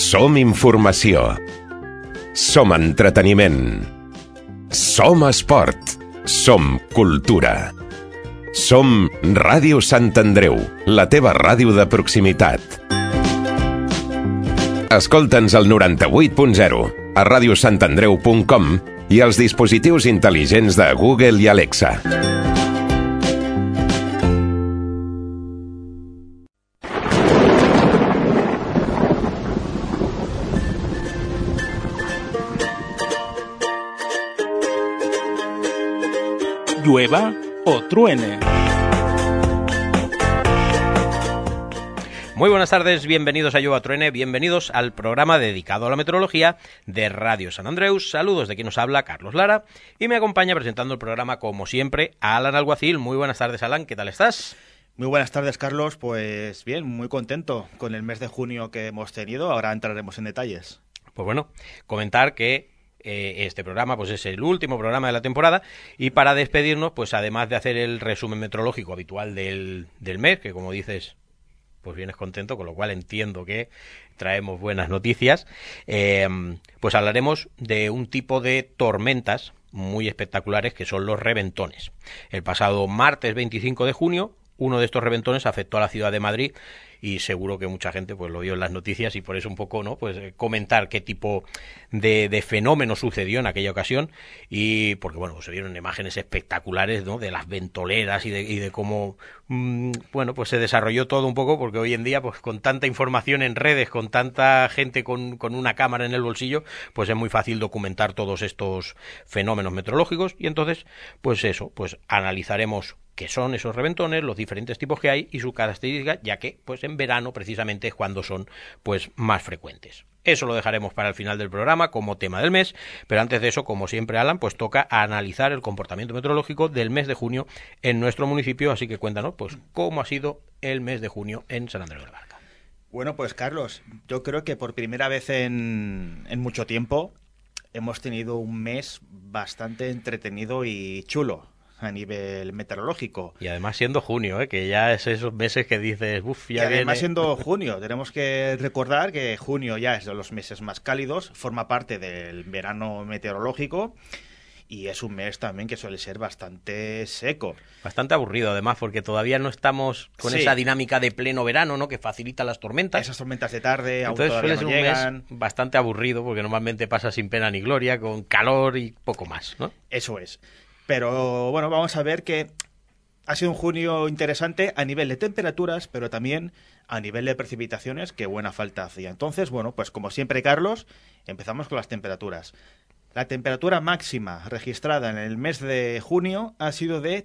Som informació. Som entreteniment. Som esport. Som cultura. Som Ràdio Sant Andreu, la teva ràdio de proximitat. Escolta'ns al 98.0, a radiosantandreu.com i als dispositius intel·ligents de Google i Alexa. Llueva o truene. Muy buenas tardes, bienvenidos a Llueva o truene, bienvenidos al programa dedicado a la meteorología de Radio Sant Andreu. Saludos de quien nos habla, Carlos Lara, y me acompaña presentando el programa, como siempre, Alan Alguacil. Muy buenas tardes, Alan, ¿qué tal estás? Muy buenas tardes, Carlos. Pues bien, muy contento con el mes de junio que hemos tenido. Ahora entraremos en detalles. Pues bueno, comentar que este programa pues es el último programa de la temporada, y para despedirnos, pues además de hacer el resumen meteorológico habitual del mes, que como dices, pues vienes contento, con lo cual entiendo que traemos buenas noticias, pues hablaremos de un tipo de tormentas muy espectaculares que son los reventones. El pasado martes 25 de junio, uno de estos reventones afectó a la ciudad de Madrid, y seguro que mucha gente pues lo vio en las noticias, y por eso un poco, ¿no?, pues comentar qué tipo de fenómeno sucedió en aquella ocasión, y porque bueno, pues se vieron imágenes espectaculares, ¿no?, de las ventoleras y de cómo bueno, pues se desarrolló todo un poco, porque hoy en día pues con tanta información en redes, con tanta gente con una cámara en el bolsillo, pues es muy fácil documentar todos estos fenómenos meteorológicos. Y entonces pues eso, pues analizaremos qué son esos reventones, los diferentes tipos que hay y sus características, ya que pues en verano precisamente es cuando son pues más frecuentes. Eso lo dejaremos para el final del programa como tema del mes, pero antes de eso, como siempre, Alan, pues toca analizar el comportamiento meteorológico del mes de junio en nuestro municipio, así que cuéntanos pues cómo ha sido el mes de junio en Sant Andreu de la Barca. Bueno, pues Carlos, yo creo que por primera vez en mucho tiempo hemos tenido un mes bastante entretenido y chulo a nivel meteorológico. Y además siendo junio, que ya es esos meses que dices, uff, ya viene. Y además siendo junio, tenemos que recordar que junio ya es de los meses más cálidos, forma parte del verano meteorológico, y es un mes también que suele ser bastante seco. Bastante aburrido, además, porque todavía no estamos con esa dinámica de pleno verano, ¿no?, que facilita las tormentas. Esas tormentas de tarde, aún entonces todavía suele no ser llegan. Un mes bastante aburrido, porque normalmente pasa sin pena ni gloria, con calor y poco más, ¿no? Eso es. Pero bueno, vamos a ver que ha sido un junio interesante a nivel de temperaturas, pero también a nivel de precipitaciones, que buena falta hacía. Entonces, bueno, pues como siempre, Carlos, empezamos con las temperaturas. La temperatura máxima registrada en el mes de junio ha sido de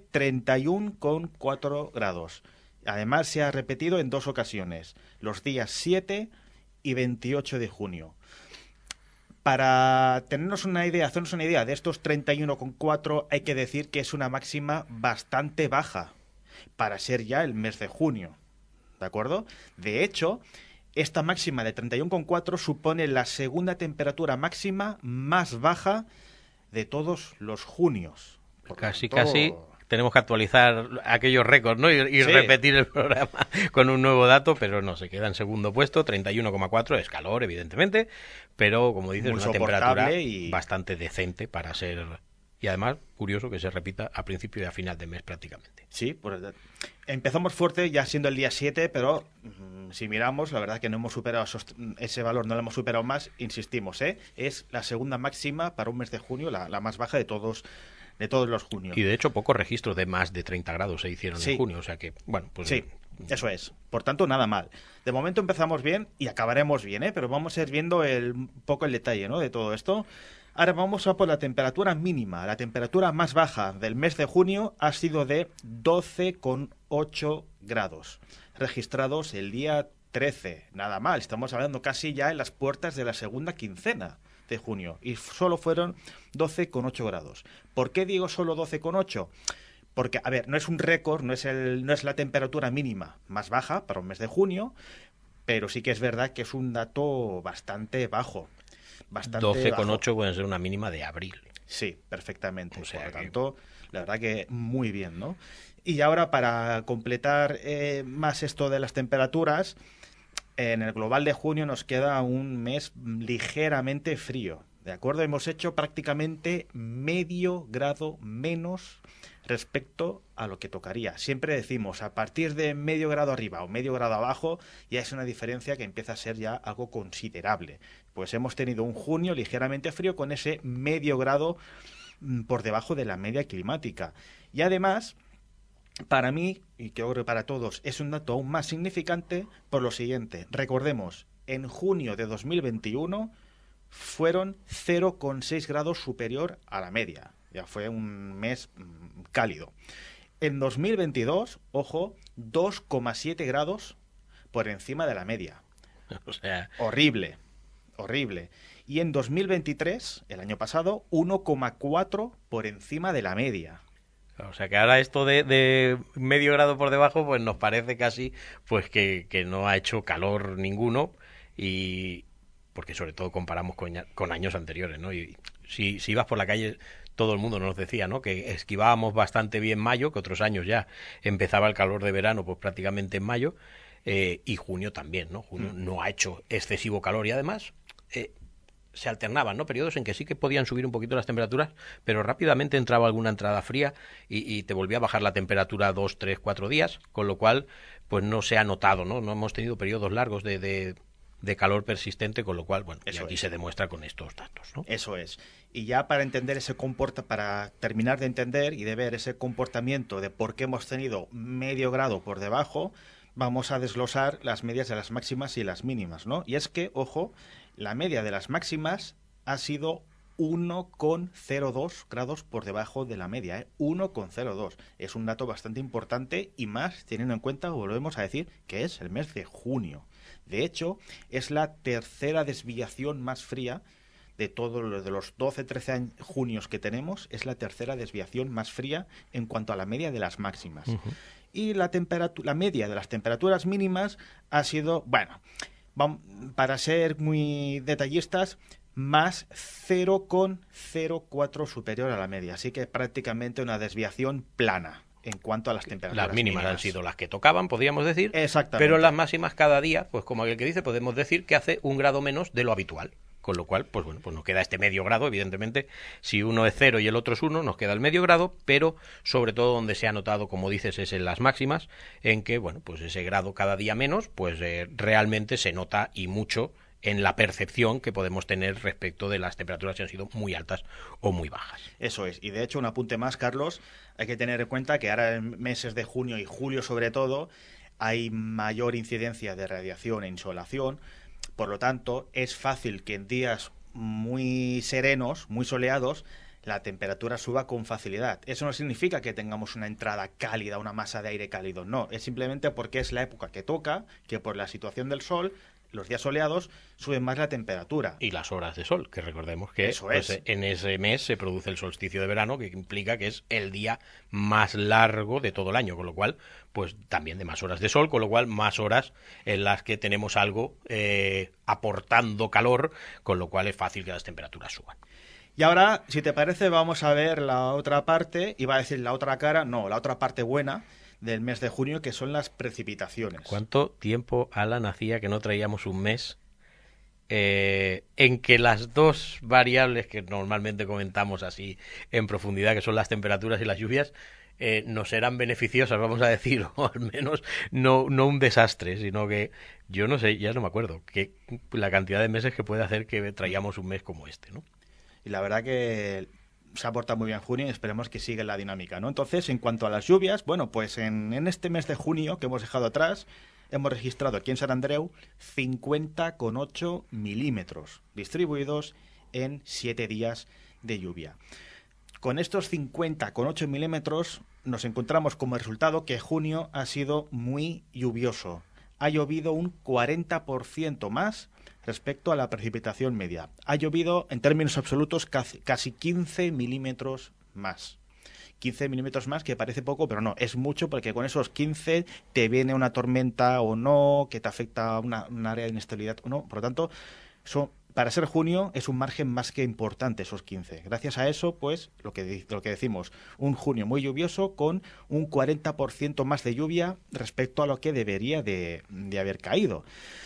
31,4 grados. Además, se ha repetido en dos ocasiones, los días 7 y 28 de junio. Para hacernos una idea de estos 31,4, hay que decir que es una máxima bastante baja para ser ya el mes de junio, ¿de acuerdo? De hecho, esta máxima de 31,4 supone la segunda temperatura máxima más baja de todos los junios. Casi tenemos que actualizar aquellos récords, ¿no? Y repetir el programa con un nuevo dato, pero no, se queda en segundo puesto. 31,4 es calor, evidentemente, pero como dices, una temperatura bastante decente para ser. Y además, curioso que se repita a principio y a final de mes prácticamente. Sí, pues empezamos fuerte ya siendo el día 7, pero si miramos, la verdad que no hemos superado ese valor, no lo hemos superado más, insistimos, es la segunda máxima para un mes de junio, la más baja de todos los junios. Y de hecho, pocos registros de más de 30 grados se hicieron en junio, o sea que, bueno, pues. Sí, eso es. Por tanto, nada mal. De momento empezamos bien y acabaremos bien, pero vamos a ir viendo un poco el detalle, ¿no?, de todo esto. Ahora vamos a por la temperatura mínima. La temperatura más baja del mes de junio ha sido de 12,8 grados, registrados el día 13. Nada mal, estamos hablando casi ya en las puertas de la segunda quincena de junio, y solo fueron 12,8 grados. ¿Por qué digo solo 12,8? Porque, a ver, no es un récord, no es la temperatura mínima más baja para un mes de junio, pero sí que es verdad que es un dato bastante bajo. 12,8 puede ser una mínima de abril. Sí, perfectamente. O sea, por lo tanto, la verdad que muy bien, ¿no? Y ahora, para completar más esto de las temperaturas, En el global de junio nos queda un mes ligeramente frío. ¿De acuerdo? Hemos hecho prácticamente medio grado menos respecto a lo que tocaría. Siempre decimos, a partir de medio grado arriba o medio grado abajo, ya es una diferencia que empieza a ser ya algo considerable. Pues hemos tenido un junio ligeramente frío con ese medio grado por debajo de la media climática. Y además, para mí, y creo que para todos, es un dato aún más significante por lo siguiente. Recordemos, en junio de 2021 fueron 0,6 grados superior a la media. Ya fue un mes cálido. En 2022, ojo, 2,7 grados por encima de la media. O sea, horrible. Y en 2023, el año pasado, 1,4 por encima de la media. O sea que ahora esto de medio grado por debajo, pues nos parece casi pues que no ha hecho calor ninguno, y porque sobre todo comparamos con años anteriores, ¿no? Y si ibas por la calle, todo el mundo nos decía, ¿no?, que esquivábamos bastante bien mayo, que otros años ya empezaba el calor de verano pues prácticamente en mayo, y junio también, ¿no? Junio no ha hecho excesivo calor y además se alternaban, ¿no?, periodos en que sí que podían subir un poquito las temperaturas, pero rápidamente entraba alguna entrada fría y te volvía a bajar la temperatura 2, 3, 4 días, con lo cual pues no se ha notado, ¿no? No hemos tenido periodos largos de calor persistente, con lo cual, bueno, y aquí se demuestra con estos datos, ¿no? Eso es. Y ya para entender para terminar de entender y de ver ese comportamiento de por qué hemos tenido medio grado por debajo, vamos a desglosar las medias de las máximas y las mínimas, ¿no? Y es que, ojo, la media de las máximas ha sido 1,02 grados por debajo de la media, ¿eh? 1,02. Es un dato bastante importante y más teniendo en cuenta, volvemos a decir, que es el mes de junio. De hecho, es la tercera desviación más fría de todos de los 12-13 junios que tenemos, es la tercera desviación más fría en cuanto a la media de las máximas. Y la media de las temperaturas mínimas ha sido, bueno, para ser muy detallistas, más 0,04 superior a la media. Así que prácticamente una desviación plana en cuanto a las temperaturas. Las mínimas han sido las que tocaban, podríamos decir. Exactamente. Pero las máximas cada día, pues como aquel que dice, podemos decir que hace 1 grado menos de lo habitual. Con lo cual, pues bueno, pues nos queda este medio grado, evidentemente. Si uno es 0 y el otro es 1, nos queda el medio grado, pero sobre todo donde se ha notado, como dices, es en las máximas, en que, bueno, pues ese grado cada día menos, pues realmente se nota y mucho en la percepción que podemos tener respecto de las temperaturas que han sido muy altas o muy bajas. Eso es. Y de hecho, un apunte más, Carlos, hay que tener en cuenta que ahora en meses de junio y julio sobre todo hay mayor incidencia de radiación e insolación. Por lo tanto, es fácil que en días muy serenos, muy soleados, la temperatura suba con facilidad. Eso no significa que tengamos una entrada cálida, una masa de aire cálido. No, es simplemente porque es la época que toca, que por la situación del sol, los días soleados, suben más la temperatura. Y las horas de sol, que recordemos que pues, en ese mes se produce el solsticio de verano, que implica que es el día más largo de todo el año, con lo cual, pues también de más horas de sol, con lo cual más horas en las que tenemos algo aportando calor, con lo cual es fácil que las temperaturas suban. Y ahora, si te parece, vamos a ver la otra parte, iba a decir la otra cara, no, la otra parte buena del mes de junio, que son las precipitaciones. ¿Cuánto tiempo, Alan, hacía que no traíamos un mes en que las dos variables que normalmente comentamos así en profundidad, que son las temperaturas y las lluvias, nos eran beneficiosas, vamos a decir, o al menos no un desastre, sino que yo no sé, ya no me acuerdo, que la cantidad de meses que puede hacer que traíamos un mes como este, ¿no? Y la verdad que se ha portado muy bien junio y esperemos que siga la dinámica, ¿no? Entonces, en cuanto a las lluvias, bueno, pues en este mes de junio que hemos dejado atrás, hemos registrado aquí en Sant Andreu 50,8 milímetros distribuidos en 7 días de lluvia. Con estos 50,8 milímetros nos encontramos como resultado que junio ha sido muy lluvioso. Ha llovido un 40% más respecto a la precipitación media. Ha llovido, en términos absolutos, casi 15 milímetros más. 15 milímetros más, que parece poco, pero no, es mucho, porque con esos 15 te viene una tormenta o no, que te afecta un área de inestabilidad o no. Por lo tanto, para ser junio es un margen más que importante esos 15. Gracias a eso, pues, lo que decimos, un junio muy lluvioso con un 40% más de lluvia respecto a lo que debería de haber caído.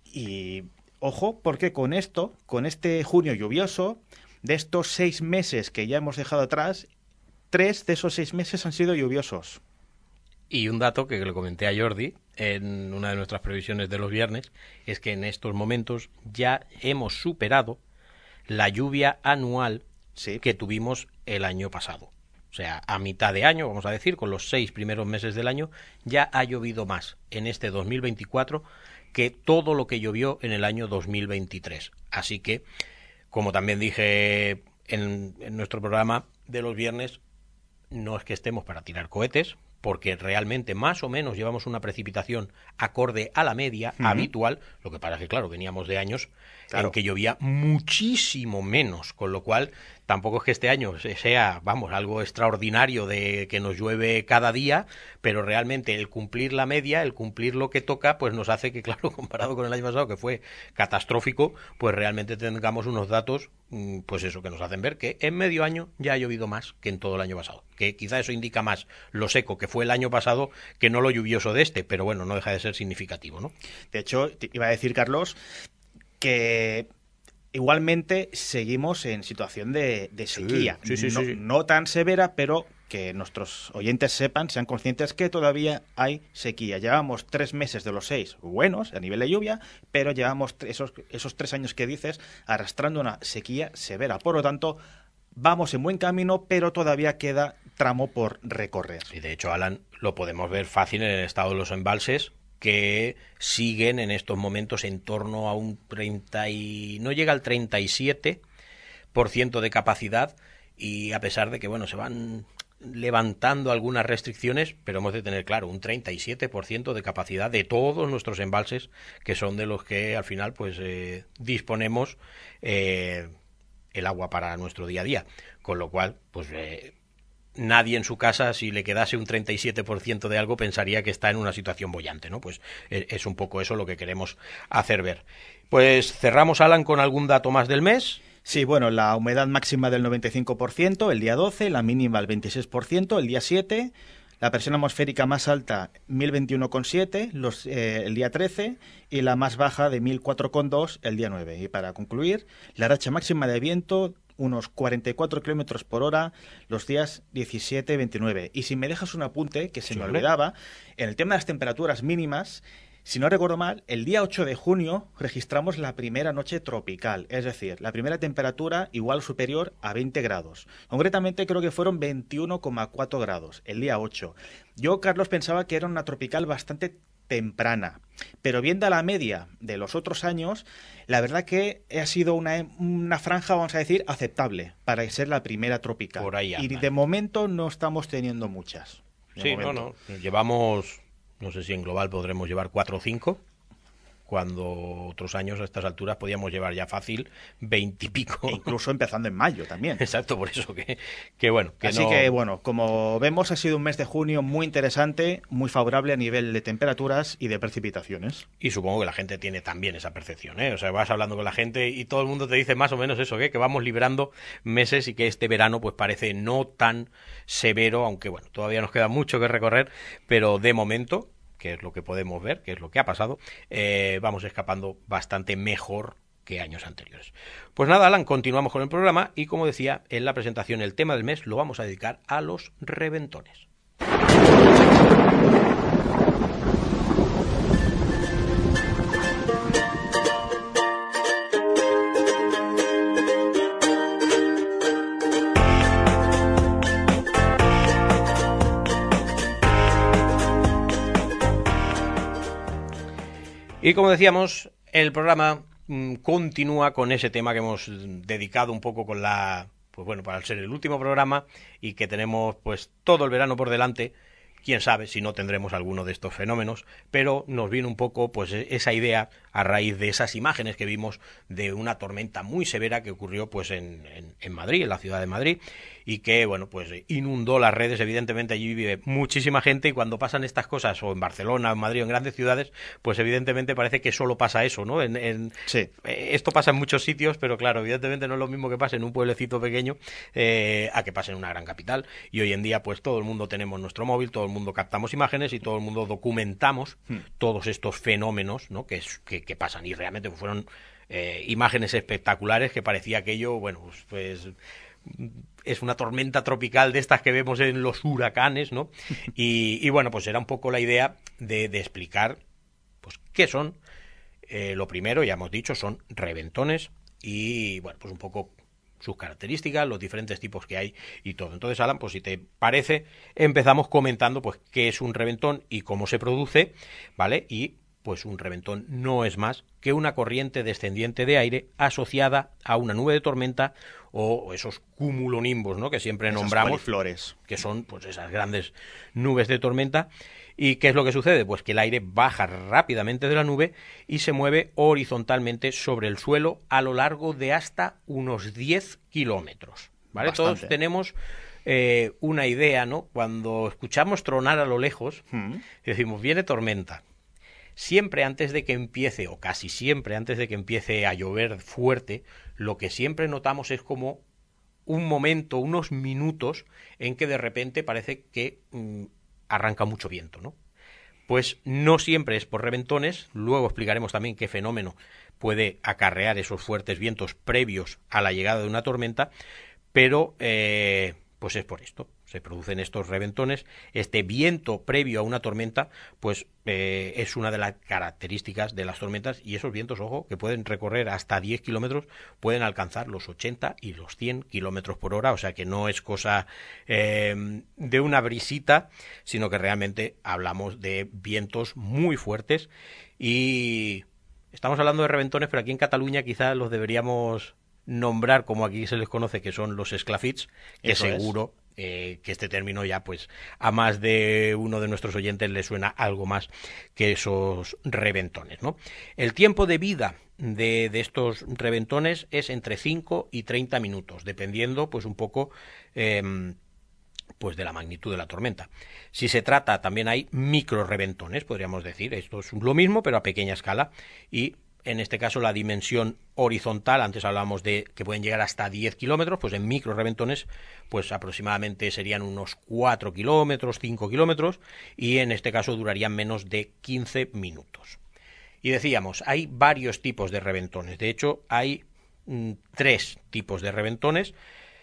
Y ojo, porque con este junio lluvioso, de estos 6 meses que ya hemos dejado atrás, 3 de esos 6 meses han sido lluviosos. Y un dato que le comenté a Jordi en una de nuestras previsiones de los viernes es que en estos momentos ya hemos superado la lluvia anual que tuvimos el año pasado. O sea, a mitad de año, vamos a decir, con los 6 primeros meses del año, ya ha llovido más en este 2024 que todo lo que llovió en el año 2023. Así que, como también dije en nuestro programa de los viernes, no es que estemos para tirar cohetes, porque realmente más o menos llevamos una precipitación acorde a la media habitual. Lo que pasa es que, claro, veníamos de años en que llovía muchísimo menos, con lo cual tampoco es que este año sea, vamos, algo extraordinario de que nos llueve cada día, pero realmente el cumplir la media, el cumplir lo que toca, pues nos hace que, claro, comparado con el año pasado, que fue catastrófico, pues realmente tengamos unos datos, pues eso, que nos hacen ver que en medio año ya ha llovido más que en todo el año pasado. Que quizá eso indica más lo seco que fue el año pasado que no lo lluvioso de este, pero bueno, no deja de ser significativo, ¿no? De hecho, te iba a decir, Carlos, que igualmente seguimos en situación de sequía. Sí. No tan severa, pero que nuestros oyentes sean conscientes que todavía hay sequía. Llevamos 3 meses de los 6 buenos a nivel de lluvia, pero llevamos esos 3 años que dices arrastrando una sequía severa. Por lo tanto, vamos en buen camino, pero todavía queda tramo por recorrer. Y de hecho, Alan, lo podemos ver fácil en el estado de los embalses, que siguen en estos momentos en torno a un 30 y no llega al 37% de capacidad, y a pesar de que, bueno, se van levantando algunas restricciones, pero hemos de tener claro, un 37% de capacidad de todos nuestros embalses, que son de los que al final pues disponemos el agua para nuestro día a día, con lo cual pues nadie en su casa, si le quedase un 37% de algo, pensaría que está en una situación boyante, ¿no? Pues es un poco eso lo que queremos hacer ver. Pues cerramos, Alan, con algún dato más del mes. Sí, bueno, la humedad máxima del 95% el día 12, la mínima el 26% el día 7, la presión atmosférica más alta 1021,7 el día 13 y la más baja de 1004,2 el día 9. Y para concluir, la racha máxima de viento unos 44 kilómetros por hora los días 17 y 29. Y si me dejas un apunte, que se me olvidaba, en el tema de las temperaturas mínimas, si no recuerdo mal, el día 8 de junio registramos la primera noche tropical, es decir, la primera temperatura igual o superior a 20 grados. Concretamente creo que fueron 21,4 grados el día 8. Yo, Carlos, pensaba que era una tropical bastante temprana, pero viendo la media de los otros años, la verdad que ha sido una franja, vamos a decir, aceptable para ser la primera tropical. Por ahí anda. Y de momento no estamos teniendo muchas. Sí, no. Llevamos, no sé si en global podremos llevar 4 o 5, cuando otros años a estas alturas podíamos llevar ya fácil 20 y pico. E incluso empezando en mayo también. Exacto, por eso que bueno. Así que bueno, como vemos, ha sido un mes de junio muy interesante, muy favorable a nivel de temperaturas y de precipitaciones. Y supongo que la gente tiene también esa percepción, ¿eh? O sea, vas hablando con la gente y todo el mundo te dice más o menos eso, que vamos librando meses y que este verano pues parece no tan severo, aunque bueno, todavía nos queda mucho que recorrer, pero de momento, que es lo que podemos ver, que es lo que ha pasado, vamos escapando bastante mejor que años anteriores. Pues nada, Alan, continuamos con el programa y, como decía, en la presentación el tema del mes lo vamos a dedicar a los reventones. Y como decíamos, el programa continúa con ese tema que hemos dedicado un poco con pues bueno, para ser el último programa y que tenemos pues todo el verano por delante. Quién sabe si no tendremos alguno de estos fenómenos, pero nos viene un poco pues esa idea a raíz de esas imágenes que vimos de una tormenta muy severa que ocurrió pues en Madrid, en la ciudad de Madrid, y que, bueno, pues inundó las redes. Evidentemente allí vive muchísima gente y cuando pasan estas cosas, o en Barcelona, en Madrid, o en grandes ciudades, pues evidentemente parece que solo pasa eso, ¿no? Sí. Esto pasa en muchos sitios, pero claro, evidentemente no es lo mismo que pase en un pueblecito pequeño a que pase en una gran capital. Y hoy en día, pues todo el mundo tenemos nuestro móvil, todo el mundo captamos imágenes y todo el mundo documentamos todos estos fenómenos, ¿no? que pasan, y realmente fueron imágenes espectaculares que parecía aquello, bueno, pues es una tormenta tropical de estas que vemos en los huracanes, ¿no? Y bueno, pues era un poco la idea de explicar, pues, qué son. Lo primero, ya hemos dicho, son reventones y, bueno, pues un poco sus características, los diferentes tipos que hay y todo. Entonces, Alan, pues si te parece, empezamos comentando, pues, qué es un reventón y cómo se produce, ¿vale? Y pues un reventón no es más que una corriente descendiente de aire asociada a una nube de tormenta o esos cumulonimbos, ¿no? Que siempre nombramos, flores, que son pues esas grandes nubes de tormenta. ¿Y qué es lo que sucede? Pues que el aire baja rápidamente de la nube y se mueve horizontalmente sobre el suelo a lo largo de hasta unos 10 kilómetros, ¿vale? Bastante. Todos tenemos una idea, ¿no? Cuando escuchamos tronar a lo lejos, decimos, viene tormenta. Siempre antes de que empiece, o casi siempre antes de que empiece a llover fuerte, lo que siempre notamos es como un momento, unos minutos, en que de repente parece que arranca mucho viento, ¿no? Pues no siempre es por reventones, luego explicaremos también qué fenómeno puede acarrear esos fuertes vientos previos a la llegada de una tormenta, pero pues es por esto. Se producen estos reventones, este viento previo a una tormenta, pues es una de las características de las tormentas, y esos vientos, ojo, que pueden recorrer hasta 10 kilómetros, pueden alcanzar los 80 y los 100 kilómetros por hora, o sea que no es cosa de una brisita, sino que realmente hablamos de vientos muy fuertes. Y estamos hablando de reventones, pero aquí en Cataluña quizás los deberíamos nombrar como aquí se les conoce, que son los esclafits, que Eso seguro que este término ya pues a más de uno de nuestros oyentes le suena algo más que esos reventones, ¿no? El tiempo de vida de estos reventones es entre 5 y 30 minutos, dependiendo pues un poco pues de la magnitud de la tormenta. Si se trata, también hay micro reventones, podríamos decir, esto es lo mismo pero a pequeña escala, y en este caso la dimensión horizontal, antes hablábamos de que pueden llegar hasta 10 kilómetros, pues en micro reventones pues aproximadamente serían unos 4 kilómetros, 5 kilómetros, y en este caso durarían menos de 15 minutos. Y decíamos, hay varios tipos de reventones, de hecho hay 3 tipos de reventones,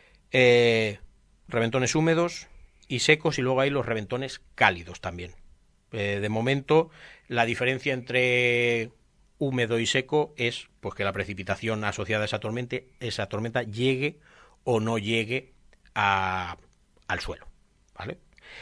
reventones húmedos y secos, y luego hay los reventones cálidos también. De momento la diferencia entre húmedo y seco es pues que la precipitación asociada a esa tormenta llegue o no llegue al suelo, ¿vale?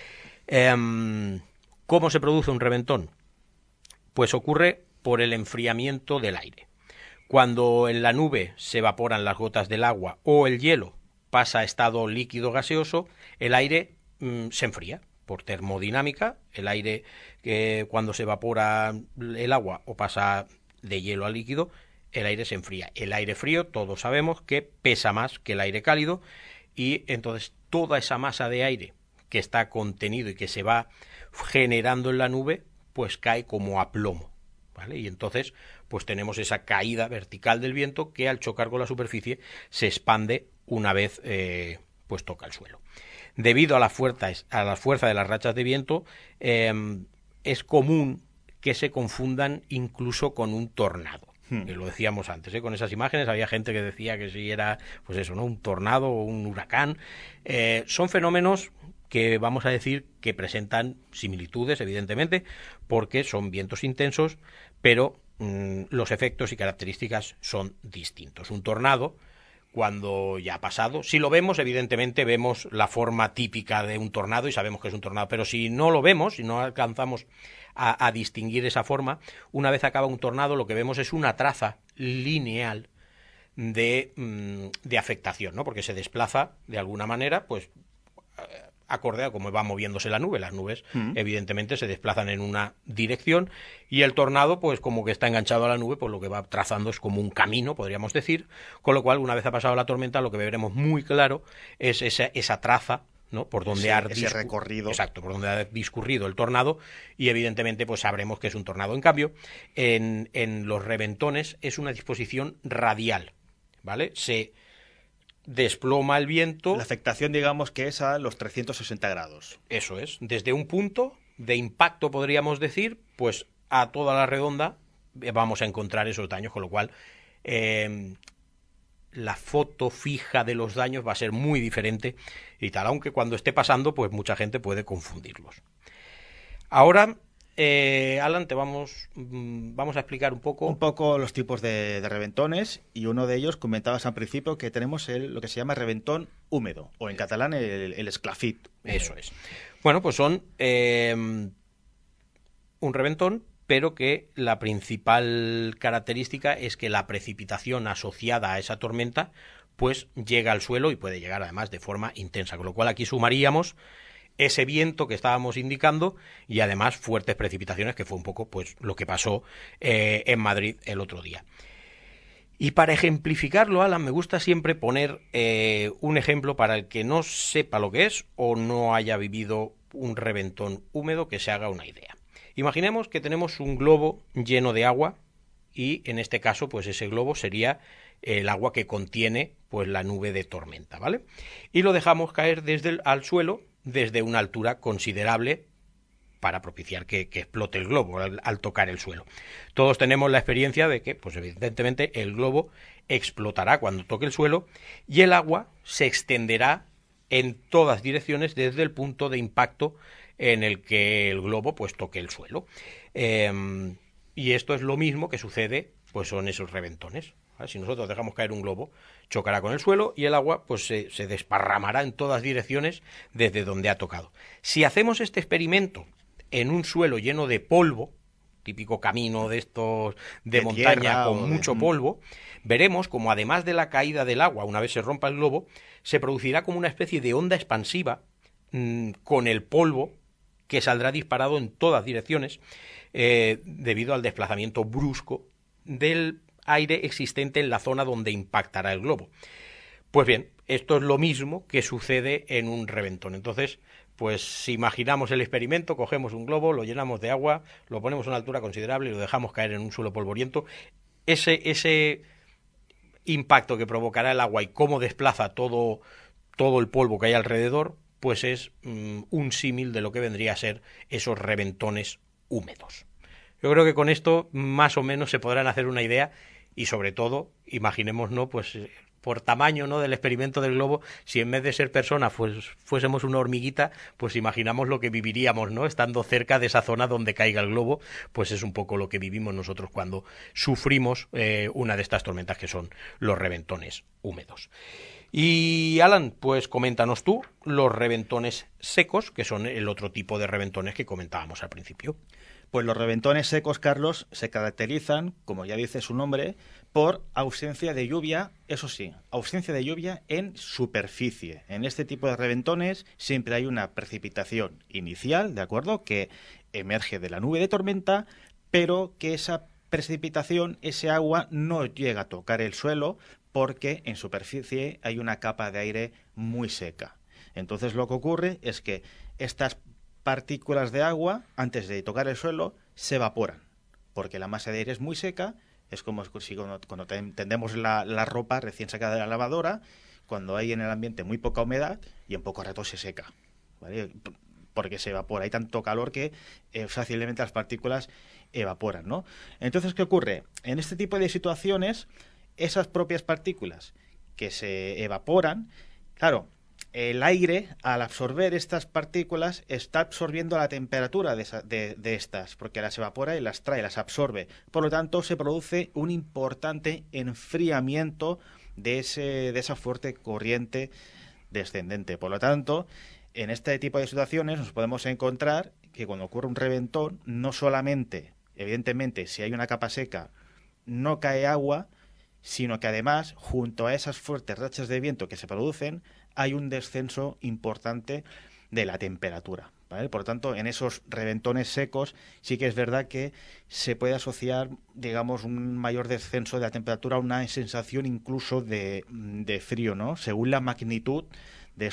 ¿Cómo se produce un reventón? Pues ocurre por el enfriamiento del aire. Cuando en la nube se evaporan las gotas del agua o el hielo pasa a estado líquido gaseoso, el aire se enfría. Por termodinámica, el aire cuando se evapora el agua o pasa de hielo a líquido, el aire se enfría. El aire frío, todos sabemos que pesa más que el aire cálido, y entonces toda esa masa de aire que está contenido y que se va generando en la nube, pues cae como a plomo, ¿vale? Y entonces pues tenemos esa caída vertical del viento que al chocar con la superficie se expande una vez pues toca el suelo. Debido a la fuerza de las rachas de viento, es común que se confundan incluso con un tornado. Lo decíamos antes, con esas imágenes había gente que decía que si era pues eso, ¿no? Un tornado o un huracán. Son fenómenos que vamos a decir que presentan similitudes, evidentemente, porque son vientos intensos, pero los efectos y características son distintos. Un tornado, cuando ya ha pasado, si lo vemos, evidentemente vemos la forma típica de un tornado y sabemos que es un tornado, pero si no lo vemos, si no alcanzamos a distinguir esa forma, una vez acaba un tornado lo que vemos es una traza lineal de afectación, ¿no? Porque se desplaza de alguna manera, pues acorde a cómo va moviéndose la nube. Las nubes, evidentemente, se desplazan en una dirección y el tornado, pues como que está enganchado a la nube, pues lo que va trazando es como un camino, podríamos decir, con lo cual, una vez ha pasado la tormenta, lo que veremos muy claro es esa traza, ¿no? Por donde ese recorrido. Exacto, por donde ha discurrido el tornado y evidentemente pues sabremos que es un tornado. En cambio, en los reventones es una disposición radial, ¿vale? Se desploma el viento. La afectación, digamos, que es a los 360 grados. Eso es, desde un punto de impacto, podríamos decir, pues a toda la redonda vamos a encontrar esos daños, con lo cual la foto fija de los daños va a ser muy diferente y tal, aunque cuando esté pasando, pues mucha gente puede confundirlos. Ahora, Alan, vamos a explicar un poco los tipos de reventones, y uno de ellos comentabas al principio que tenemos lo que se llama reventón húmedo, o en catalán el esclafit. Eso es. Bueno, pues son un reventón, pero que la principal característica es que la precipitación asociada a esa tormenta pues llega al suelo y puede llegar además de forma intensa, con lo cual aquí sumaríamos ese viento que estábamos indicando y además fuertes precipitaciones, que fue un poco pues lo que pasó en Madrid el otro día. Y para ejemplificarlo, Alan, me gusta siempre poner un ejemplo para el que no sepa lo que es o no haya vivido un reventón húmedo, que se haga una idea. Imaginemos que tenemos un globo lleno de agua y en este caso pues ese globo sería el agua que contiene pues la nube de tormenta, ¿vale? Y lo dejamos caer al suelo desde una altura considerable para propiciar que explote el globo al tocar el suelo. Todos tenemos la experiencia de que pues evidentemente el globo explotará cuando toque el suelo y el agua se extenderá en todas direcciones desde el punto de impacto en el que el globo pues toque el suelo. Y esto es lo mismo que sucede pues son esos reventones. ¿Vale? Si nosotros dejamos caer un globo, chocará con el suelo y el agua pues se desparramará en todas direcciones desde donde ha tocado. Si hacemos este experimento en un suelo lleno de polvo, típico camino de estos de montaña con mucho polvo, veremos como además de la caída del agua, una vez se rompa el globo, se producirá como una especie de onda expansiva con el polvo que saldrá disparado en todas direcciones debido al desplazamiento brusco del aire existente en la zona donde impactará el globo. Pues bien, esto es lo mismo que sucede en un reventón. Entonces, pues si imaginamos el experimento, cogemos un globo, lo llenamos de agua, lo ponemos a una altura considerable y lo dejamos caer en un suelo polvoriento, ese impacto que provocará el agua y cómo desplaza todo el polvo que hay alrededor, pues es un símil de lo que vendría a ser esos reventones húmedos. Yo creo que con esto más o menos se podrán hacer una idea y sobre todo, imaginémonos, pues por tamaño, ¿no?, del experimento del globo, si en vez de ser personas pues fuésemos una hormiguita, pues imaginamos lo que viviríamos, ¿no?, estando cerca de esa zona donde caiga el globo, pues es un poco lo que vivimos nosotros cuando sufrimos una de estas tormentas que son los reventones húmedos. Y Alan, pues coméntanos tú los reventones secos, que son el otro tipo de reventones que comentábamos al principio. Pues los reventones secos, Carlos, se caracterizan, como ya dice su nombre, por ausencia de lluvia, eso sí, ausencia de lluvia en superficie. En este tipo de reventones siempre hay una precipitación inicial, ¿de acuerdo?, que emerge de la nube de tormenta, pero que esa precipitación, ese agua, no llega a tocar el suelo porque en superficie hay una capa de aire muy seca. Entonces lo que ocurre es que estas partículas de agua, antes de tocar el suelo, se evaporan, porque la masa de aire es muy seca. Es como si cuando tendemos la ropa recién sacada de la lavadora, cuando hay en el ambiente muy poca humedad y en poco rato se seca, ¿vale?, porque se evapora. Hay tanto calor que fácilmente las partículas evaporan, ¿no? Entonces, ¿qué ocurre? En este tipo de situaciones, esas propias partículas que se evaporan, claro, el aire, al absorber estas partículas, está absorbiendo la temperatura de estas, porque las evapora y las trae, las absorbe. Por lo tanto, se produce un importante enfriamiento de esa fuerte corriente descendente. Por lo tanto, en este tipo de situaciones nos podemos encontrar que cuando ocurre un reventón, no solamente, evidentemente, si hay una capa seca, no cae agua, sino que además, junto a esas fuertes rachas de viento que se producen, hay un descenso importante de la temperatura, ¿vale? Por lo tanto, en esos reventones secos sí que es verdad que se puede asociar, digamos, un mayor descenso de la temperatura a una sensación incluso de frío, ¿no? Según la magnitud de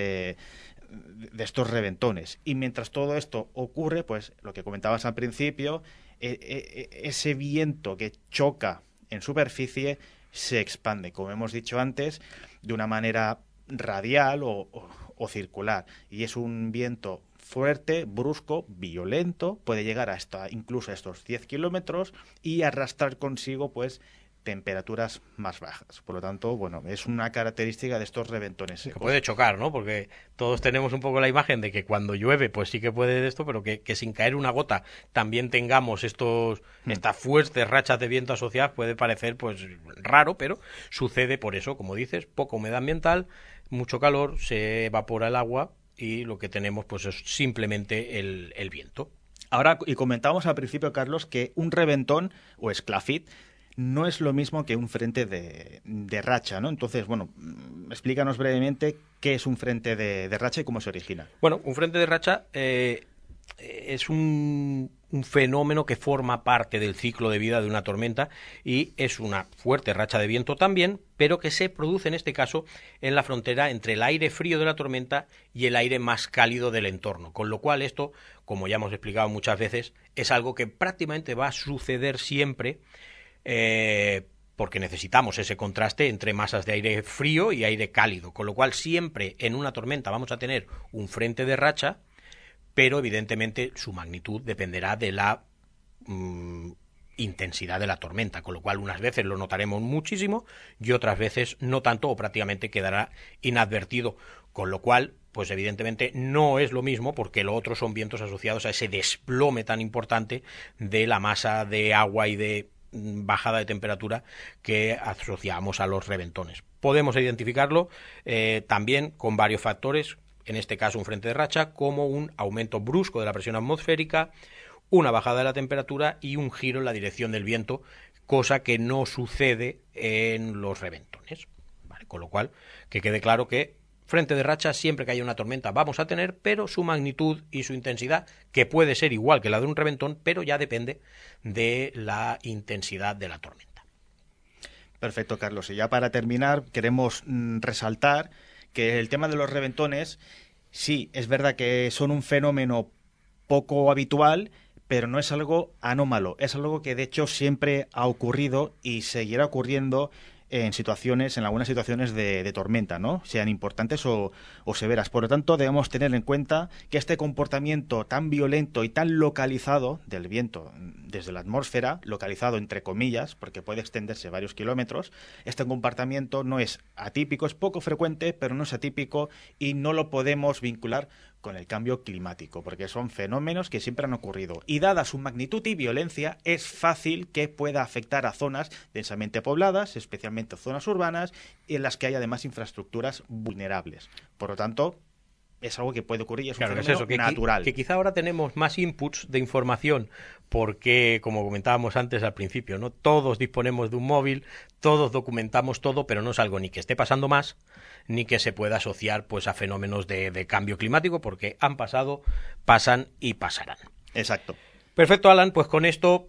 estos reventones. Y mientras todo esto ocurre, pues lo que comentabas al principio, ese viento que choca en superficie se expande, como hemos dicho antes, de una manera radial o circular. Y es un viento fuerte, brusco, violento, puede llegar hasta incluso a estos 10 kilómetros y arrastrar consigo, pues, temperaturas más bajas. Por lo tanto, bueno, es una característica de estos reventones secos. Que puede chocar, ¿no? Porque todos tenemos un poco la imagen de que cuando llueve, pues sí que puede de esto, pero que sin caer una gota también tengamos estas fuertes rachas de viento asociadas, puede parecer pues raro, pero sucede por eso, como dices, poca humedad ambiental, mucho calor, se evapora el agua y lo que tenemos pues es simplemente el viento. Ahora, y comentábamos al principio, Carlos, que un reventón o esclafit no es lo mismo que un frente de racha, ¿no? Entonces, bueno, explícanos brevemente qué es un frente de racha y cómo se origina. Bueno, un frente de racha es un fenómeno que forma parte del ciclo de vida de una tormenta y es una fuerte racha de viento también, pero que se produce en este caso en la frontera entre el aire frío de la tormenta y el aire más cálido del entorno, con lo cual esto, como ya hemos explicado muchas veces, es algo que prácticamente va a suceder siempre porque necesitamos ese contraste entre masas de aire frío y aire cálido, con lo cual siempre en una tormenta vamos a tener un frente de racha, pero evidentemente su magnitud dependerá de la intensidad de la tormenta, con lo cual unas veces lo notaremos muchísimo y otras veces no tanto o prácticamente quedará inadvertido, con lo cual pues evidentemente no es lo mismo porque lo otro son vientos asociados a ese desplome tan importante de la masa de agua y de bajada de temperatura que asociamos a los reventones. Podemos identificarlo también con varios factores, en este caso un frente de racha, como un aumento brusco de la presión atmosférica, una bajada de la temperatura y un giro en la dirección del viento, cosa que no sucede en los reventones. ¿Vale? Con lo cual, que quede claro que frente de racha, siempre que haya una tormenta vamos a tener, pero su magnitud y su intensidad, que puede ser igual que la de un reventón, pero ya depende de la intensidad de la tormenta. Perfecto, Carlos. Y ya para terminar, queremos resaltar que el tema de los reventones, sí, es verdad que son un fenómeno poco habitual, pero no es algo anómalo, es algo que de hecho siempre ha ocurrido y seguirá ocurriendo en algunas situaciones de tormenta, ¿no? Sean importantes o severas. Por lo tanto, debemos tener en cuenta que este comportamiento tan violento y tan localizado del viento desde la atmósfera, localizado entre comillas, porque puede extenderse varios kilómetros, este comportamiento no es atípico, es poco frecuente, pero no es atípico y no lo podemos vincular con el cambio climático, porque son fenómenos que siempre han ocurrido. Y dada su magnitud y violencia, es fácil que pueda afectar a zonas densamente pobladas, especialmente zonas urbanas, y en las que hay además infraestructuras vulnerables. Por lo tanto, es algo que puede ocurrir y es un fenómeno natural. Que quizá ahora tenemos más inputs de información porque, como comentábamos antes al principio, ¿no? Todos disponemos de un móvil, todos documentamos todo, pero no es algo ni que esté pasando más, ni que se pueda asociar pues a fenómenos de cambio climático, porque han pasado, pasan y pasarán. Exacto. Perfecto, Alan, pues con esto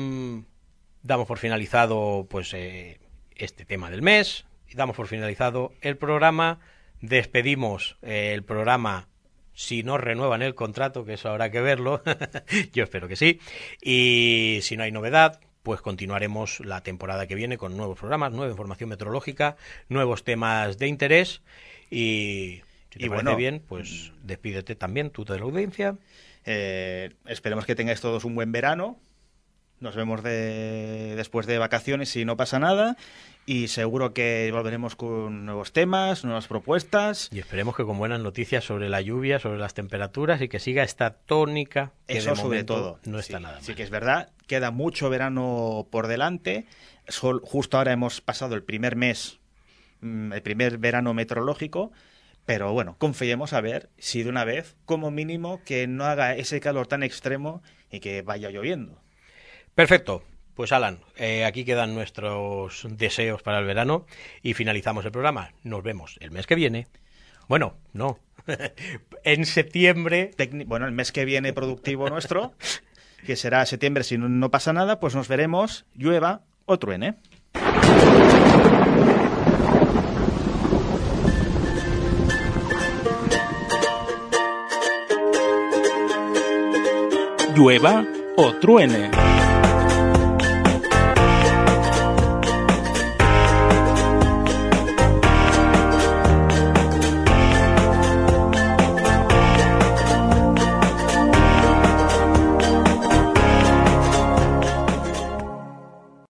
damos por finalizado pues este tema del mes, y damos por finalizado el programa. Despedimos el programa si no renuevan el contrato, que eso habrá que verlo, yo espero que sí, y si no hay novedad, pues continuaremos la temporada que viene con nuevos programas, nueva información meteorológica, nuevos temas de interés y si te parece bien, pues despídete también tú de la audiencia. Esperemos que tengáis todos un buen verano. Nos vemos después de vacaciones si no pasa nada y seguro que volveremos con nuevos temas, nuevas propuestas. Y esperemos que con buenas noticias sobre la lluvia, sobre las temperaturas y que siga esta tónica que eso de sobre todo no está nada mal. Sí que es verdad, queda mucho verano por delante. Justo ahora hemos pasado el primer mes, el primer verano meteorológico. Pero bueno, confiemos a ver si de una vez, como mínimo, que no haga ese calor tan extremo y que vaya lloviendo. Perfecto. Pues Alan, aquí quedan nuestros deseos para el verano y finalizamos el programa. Nos vemos el mes que viene. Bueno, no. En septiembre... Bueno, el mes que viene productivo nuestro, que será septiembre, si no pasa nada, pues nos veremos, llueva o truene. Llueva o truene.